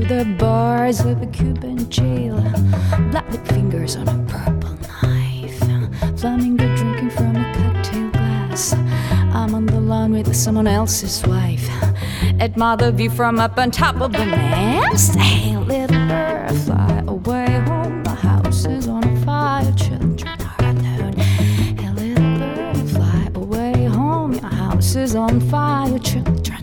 the bars of a Cuban jail, black fingers on a purple knife, flamingo drinking from a cocktail glass. I'm on the lawn with someone else's wife. Admire the view from up on top of the mast. Hey, little bird, fly away home. My house is on fire, children are alone. Hey, little bird, fly away home. Your house is on fire, children